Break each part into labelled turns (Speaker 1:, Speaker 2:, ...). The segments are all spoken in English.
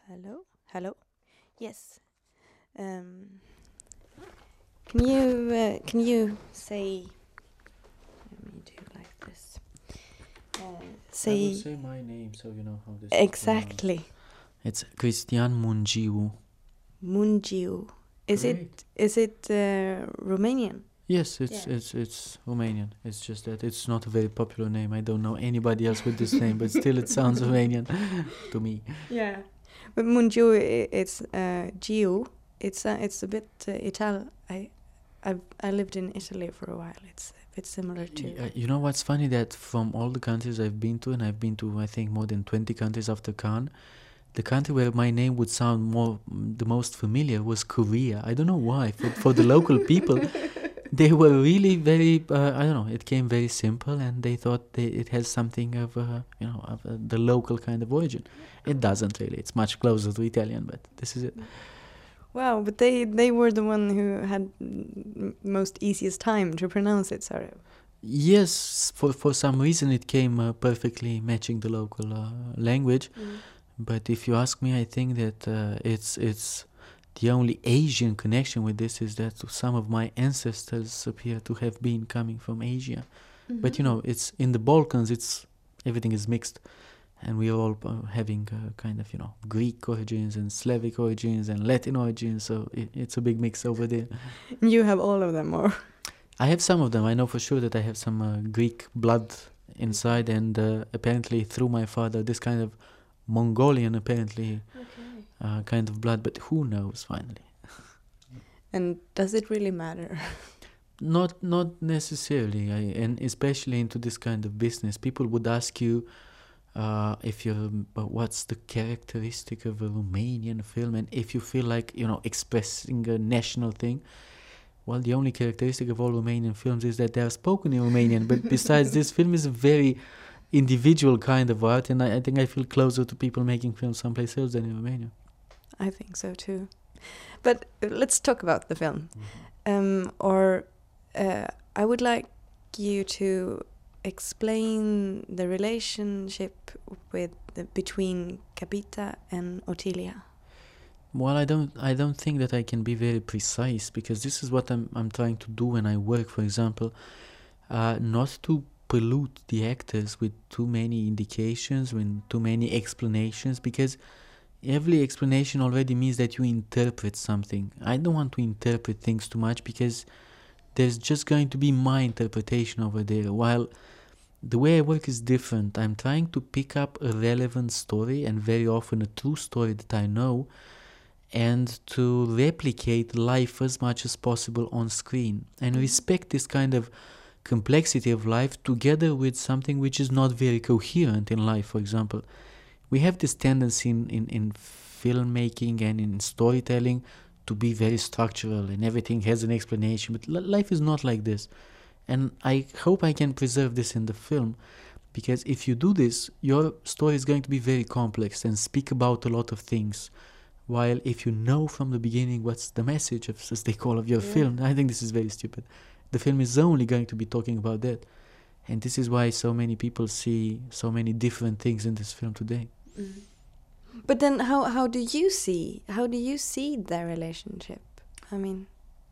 Speaker 1: Hello? Hello? Yes. Um, can you say? Let me do like this.
Speaker 2: I will
Speaker 1: Say
Speaker 2: say my name so you know how this is pronounced.
Speaker 1: exactly.
Speaker 2: It's Cristian Mungiu.
Speaker 1: Mungiu. Is
Speaker 2: Great.
Speaker 1: it Romanian?
Speaker 2: Yes,
Speaker 1: Yeah.
Speaker 2: it's Romanian. It's just that it's not a very popular name. I don't know anybody else with this name, but still it sounds Romanian to me.
Speaker 1: Yeah. But Mungiu, it's Giu. It's a bit Ital. I lived in Italy for a while. It's a bit similar to.
Speaker 2: You know what's funny? That from all the countries I've been to, and I've been to I think more than 20 countries after Cannes, the country where my name would sound the most familiar was Korea. I don't know why. For the local people, they were really very. I don't know. It came very simple, and they thought it has something of the local kind of origin. It doesn't really. It's much closer to Italian, but this is it.
Speaker 1: Wow, but they were the one who had most easiest time to pronounce it, sort of.
Speaker 2: Yes, for some reason it came perfectly matching the local language. But if you ask me, I think that it's the only Asian connection with this is that some of my ancestors appear to have been coming from Asia. But you know, it's in the Balkans. It's everything is mixed, and we are all having kind of Greek origins and Slavic origins and Latin origins. So it's a big mix over there.
Speaker 1: You have all of them, or?
Speaker 2: I have some of them. I know for sure that I have some Greek blood inside, and apparently through my father, this kind of Mongolian apparently kind of blood. But who knows? Finally,
Speaker 1: And does it really matter?
Speaker 2: not necessarily. And especially into this kind of business, people would ask you if you're what's the characteristic of a Romanian film, and if you feel like expressing a national thing. Well, the only characteristic of all Romanian films is that they are spoken in Romanian. But besides, this film is a very individual kind of art, and I think I feel closer to people making films someplace else than in Romania.
Speaker 1: I think so too. But let's talk about the film. I would like you to explain the relationship between Capita and Ottilia.
Speaker 2: Well, I don't think that I can be very precise, because this is what I'm trying to do when I work, for example, not to pollute the actors with too many indications, with too many explanations, because every explanation already means that you interpret something. I don't want to interpret things too much, because there's just going to be my interpretation over there, while the way I work is different. I'm trying to pick up a relevant story, and very often a true story that I know, and to replicate life as much as possible on screen, and respect this kind of complexity of life together with something which is not very coherent in life. For example, we have this tendency in filmmaking and in storytelling to be very structural, and everything has an explanation, but life is not like this. And I hope I can preserve this in the film, because if you do this, your story is going to be very complex and speak about a lot of things. While if you know from the beginning what's the message, as they call, of your film, I think this is very stupid. The film is only going to be talking about that. And this is why so many people see so many different things in this film today.
Speaker 1: But then how do you see their relationship? I mean,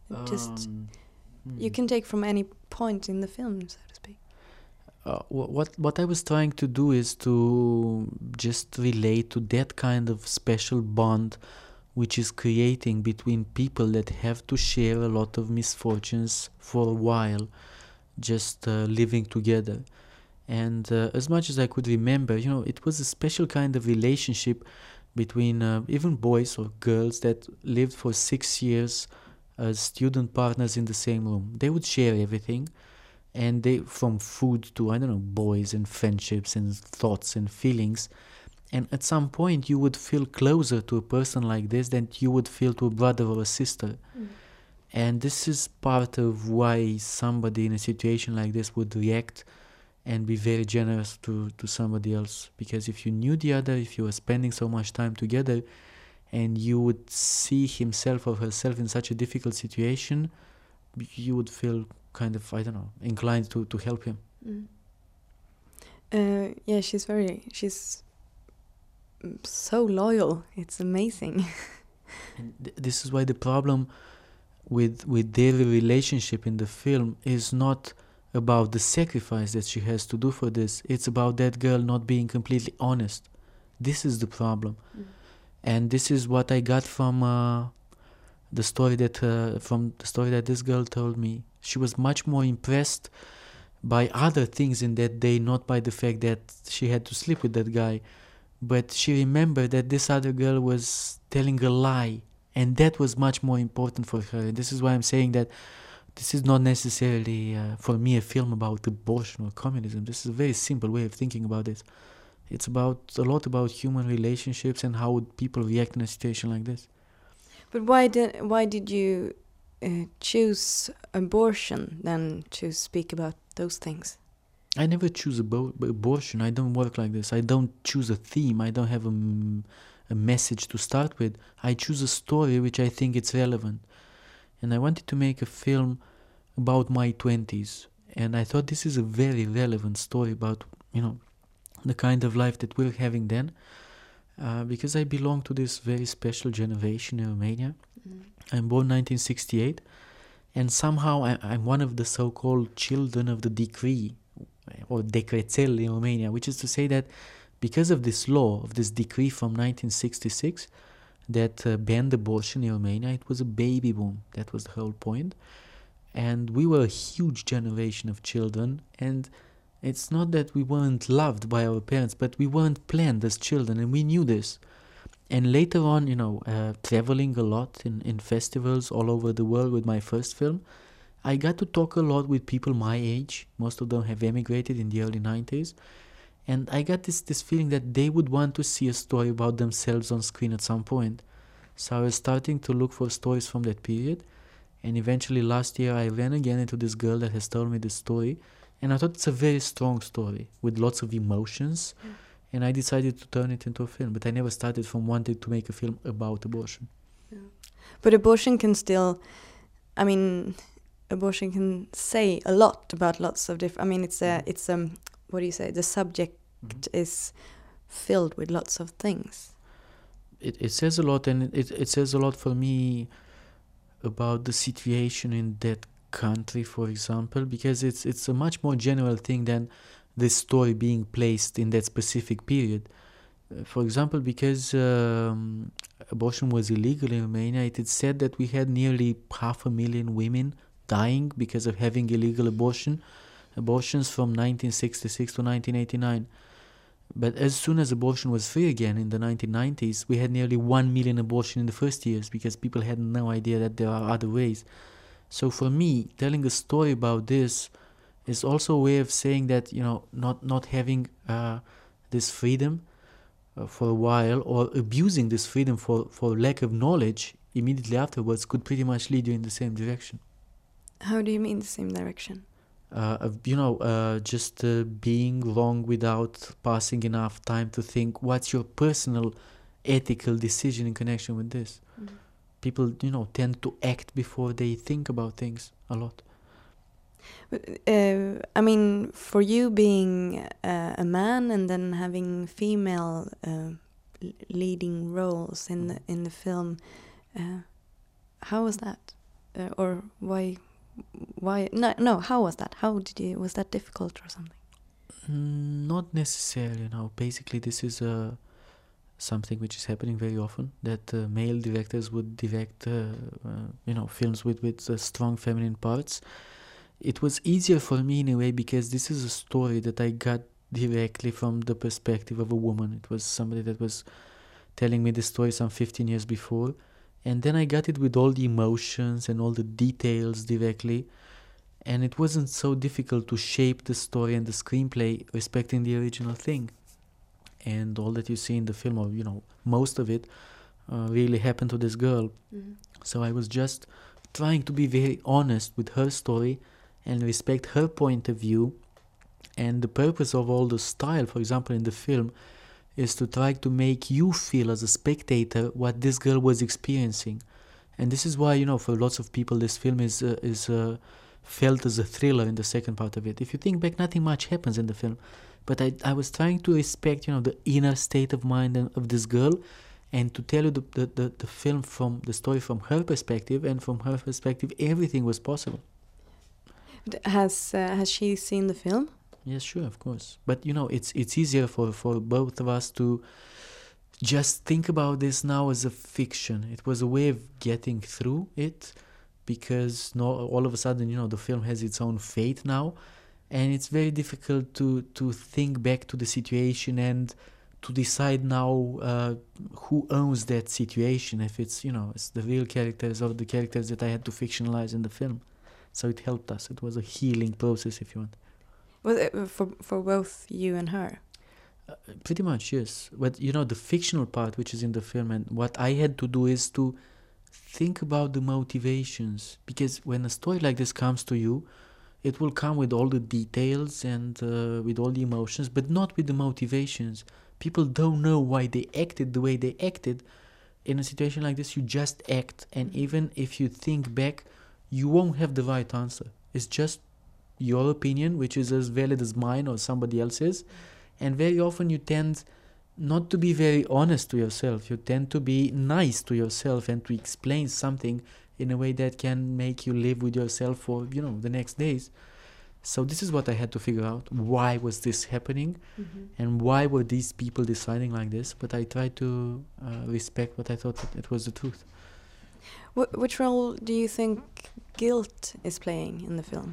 Speaker 1: you can take from any point in the film, so to speak.
Speaker 2: What I was trying to do is to just relate to that kind of special bond which is creating between people that have to share a lot of misfortunes for a while, just living together. And as much as I could remember, it was a special kind of relationship between even boys or girls that lived for 6 years as student partners in the same room. They would share everything, and they, from food to, I don't know, boys and friendships and thoughts and feelings. And at some point you would feel closer to a person like this than you would feel to a brother or a sister. And this is part of why somebody in a situation like this would react and be very generous to somebody else. Because if you knew the other, if you were spending so much time together, and you would see himself or herself in such a difficult situation, you would feel kind of, I don't know, inclined to help him.
Speaker 1: Yeah, she's so loyal. It's amazing.
Speaker 2: And this is why the problem with their relationship in the film is not about the sacrifice that she has to do for this. It's about that girl not being completely honest. This is the problem. And this is what I got from the story that this girl told me. She was much more impressed by other things in that day, not by the fact that she had to sleep with that guy, but she remembered that this other girl was telling a lie, and that was much more important for her. And this is why I'm saying that this is not necessarily for me a film about abortion or communism. This is a very simple way of thinking about this. It's a lot about human relationships and how would people react in a situation like this.
Speaker 1: But why did you choose abortion than to speak about those things?
Speaker 2: I never choose abortion. I don't work like this. I don't choose a theme. I don't have a message to start with. I choose a story which I think it's relevant. And I wanted to make a film about my 20s. And I thought this is a very relevant story about, the kind of life that we're having then. Because I belong to this very special generation in Romania. I'm born 1968. And somehow I'm one of the so-called children of the decree, or decrețel in Romania, which is to say that because of this law, of this decree from 1966 that banned abortion in Romania, it was a baby boom. That was the whole point. And we were a huge generation of children, and it's not that we weren't loved by our parents, but we weren't planned as children, and we knew this. And later on, traveling a lot in festivals all over the world with my first film, I got to talk a lot with people my age. Most of them have emigrated in the early 90s. And I got this feeling that they would want to see a story about themselves on screen at some point. So I was starting to look for stories from that period. And eventually last year I ran again into this girl that has told me this story. And I thought it's a very strong story with lots of emotions. And I decided to turn it into a film. But I never started from wanting to make a film about abortion.
Speaker 1: Yeah. But abortion can still, abortion can say a lot about lots of different, what do you say, the subject is filled with lots of things.
Speaker 2: It says a lot, and it says a lot for me about the situation in that country, for example, because it's a much more general thing than this story being placed in that specific period. For example, because abortion was illegal in Romania, it is said that we had nearly 500,000 women dying because of having illegal abortions from 1966 to 1989. But as soon as abortion was free again in the 1990s, we had nearly 1 million abortions in the first years because people had no idea that there are other ways. So for me, telling a story about this is also a way of saying that, not having this freedom for a while, or abusing this freedom for lack of knowledge immediately afterwards, could pretty much lead you in the same direction.
Speaker 1: How do you mean the same direction?
Speaker 2: Just being wrong without passing enough time to think what's your personal ethical decision in connection with this. People, tend to act before they think about things a lot.
Speaker 1: But, for you being a man and then having female leading roles in the film, how was that? Or why? No, how was that? Was that difficult or something?
Speaker 2: Not necessarily, no. Basically, this is something which is happening very often, that male directors would direct, films with strong feminine parts. It was easier for me in a way because this is a story that I got directly from the perspective of a woman. It was somebody that was telling me the story some 15 years before. And then I got it with all the emotions and all the details directly. And it wasn't so difficult to shape the story and the screenplay respecting the original thing. And all that you see in the film, or most of it, really happened to this girl. So I was just trying to be very honest with her story and respect her point of view. And the purpose of all the style, for example, in the film, is to try to make you feel as a spectator what this girl was experiencing. And this is why, for lots of people, this film is felt as a thriller in the second part of it. If you think back, nothing much happens in the film. but I was trying to respect, the inner state of mind of this girl, and to tell you the film from the story from her perspective, and from her perspective everything was possible.
Speaker 1: Has she seen the film?
Speaker 2: Yes, sure, of course. But it's easier for both of us to just think about this now as a fiction. It was a way of getting through it, because all of a sudden, the film has its own fate now, and it's very difficult to think back to the situation and to decide now who owns that situation, if it's the real characters or the characters that I had to fictionalize in the film. So it helped us. It was a healing process, if you want.
Speaker 1: Was it for both you and her?
Speaker 2: Pretty much, yes. But the fictional part, which is in the film, and what I had to do is to think about the motivations, because when a story like this comes to you, it will come with all the details and with all the emotions, but not with the motivations. People don't know why they acted the way they acted. In a situation like this, you just act, and even if you think back, you won't have the right answer. It's just your opinion, which is as valid as mine or somebody else's. And very often you tend not to be very honest to yourself. You tend to be nice to yourself and to explain something in a way that can make you live with yourself for, the next days. So this is what I had to figure out. Why was this happening? Mm-hmm. And why were these people deciding like this? But I tried to respect what I thought it was the truth.
Speaker 1: Which role do you think guilt is playing in the film?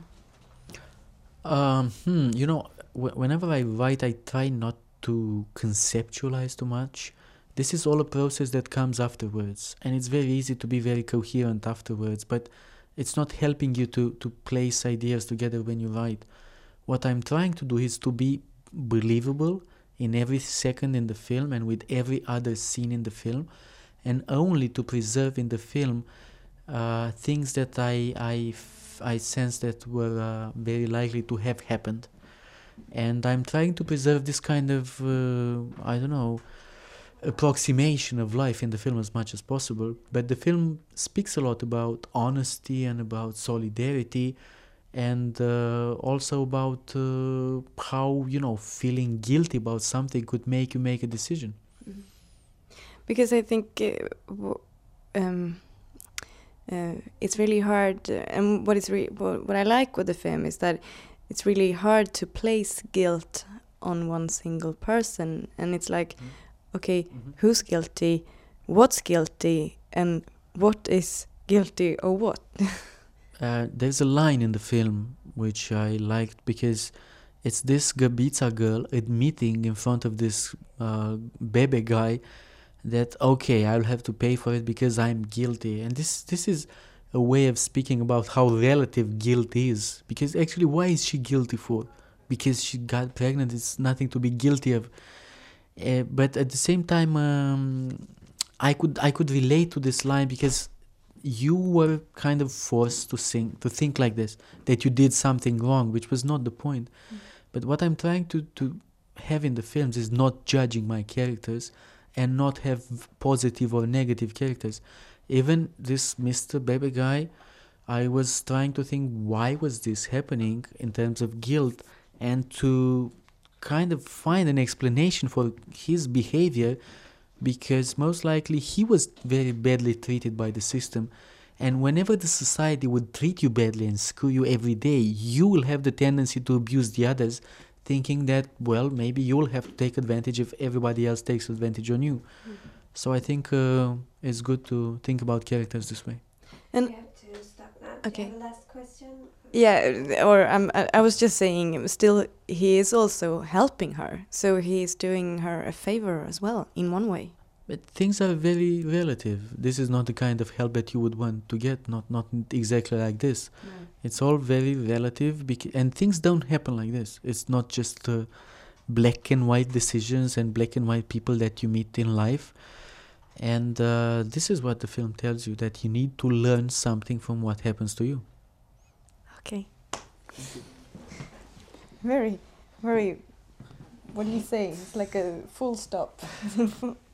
Speaker 2: Whenever I write, I try not to conceptualize too much. This is all a process that comes afterwards, and it's very easy to be very coherent afterwards, but it's not helping you to place ideas together when you write. What I'm trying to do is to be believable in every second in the film and with every other scene in the film, and only to preserve in the film things that I sense that were very likely to have happened. And I'm trying to preserve this kind of, approximation of life in the film as much as possible. But the film speaks a lot about honesty and about solidarity, and also about how, feeling guilty about something could make you make a decision.
Speaker 1: Mm-hmm. Because I think it's really hard, and what I like with the film is that it's really hard to place guilt on one single person, and it's like, okay, who's guilty, what's guilty, and what is guilty or what?
Speaker 2: There's a line in the film which I liked, because it's this Gabitsa girl admitting in front of this Bebe guy that, okay, I'll have to pay for it because I'm guilty. And this is a way of speaking about how relative guilt is. Because actually, why is she guilty for? Because she got pregnant. It's nothing to be guilty of. But at the same time, I could relate to this line, because you were kind of forced to think like this, that you did something wrong, which was not the point. But what I'm trying to have in the films is not judging my characters and not have positive or negative characters. Even this Mr. Bebe guy, I was trying to think, why was this happening in terms of guilt, and to kind of find an explanation for his behavior, because most likely he was very badly treated by the system. And whenever the society would treat you badly and screw you every day, you will have the tendency to abuse the others, thinking that, well, maybe you will have to take advantage if everybody else takes advantage on you. So I think it's good to think about characters this way.
Speaker 3: And we have to stop now.
Speaker 1: Okay.
Speaker 3: Do you have a last question?
Speaker 1: Yeah, or I was just saying, still, he is also helping her. So he is doing her a favor as well, in one way.
Speaker 2: But things are very relative. This is not the kind of help that you would want to get, not exactly like this. No. It's all very relative, and things don't happen like this. It's not just black and white decisions and black and white people that you meet in life. And this is what the film tells you, that you need to learn something from what happens to you.
Speaker 1: Okay. Very, very, what do you say? It's like a full stop.